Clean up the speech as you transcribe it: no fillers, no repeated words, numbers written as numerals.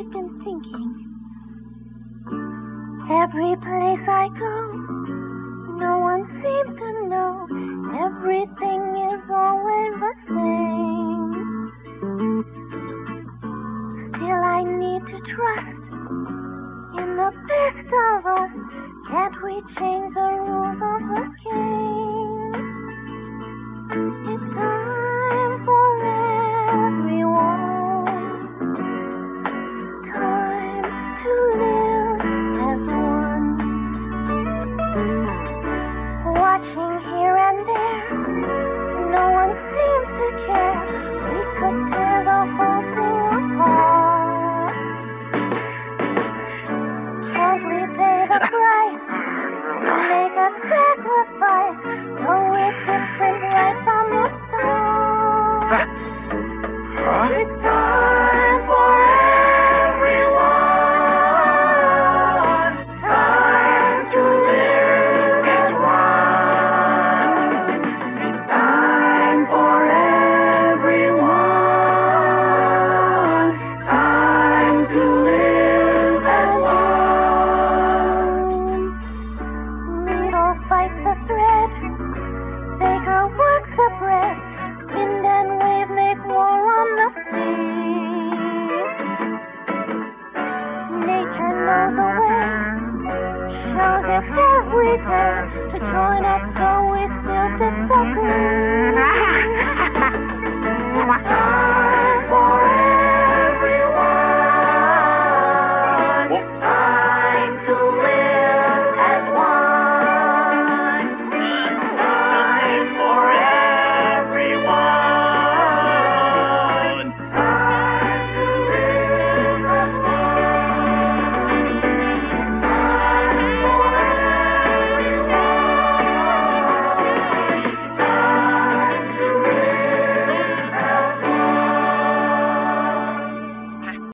I've been thinking. Every place I go, no one seems to know. Everything is always the same. Still I need to trust in the best of us. Can't we change the rules of the game? It's time for everyone. Time to live as one. Watching here and there, no one seems to care. We could tear the whole thing apart. Can't we pay the price? Make a sacrifice. Though we're different right from the start. It's time for everyone. Time to live as one. It's time for everyone. Time to live as one. Needle fights the thread. Baker works the bread. Wind and wave make war on the sea. Nature knows a way. Shows it every day. To join us so we still disagree.